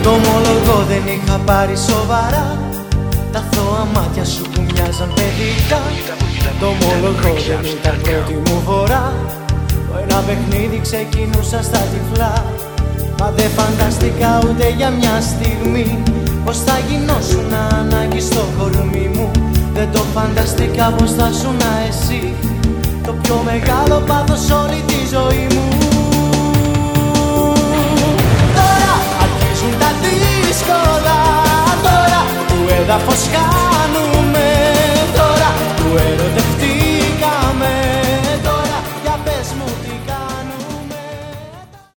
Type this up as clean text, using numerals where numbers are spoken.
Το ομολογώ δεν είχα πάρει σοβαρά τα αθώα μάτια σου που μοιάζαν παιδικά. Το ομολογώ δεν ήταν πρώτη μου φορά. Το ένα παιχνίδι ξεκινούσα στα τυφλά. Μα δεν φανταστικά ούτε για μια στιγμή πως θα γινώσουν ανάγκη στο κορμί μου. Δεν το φανταστικά πως θα σουνα εσύ το πιο μεγάλο πάθος όλη τη ζωή μου.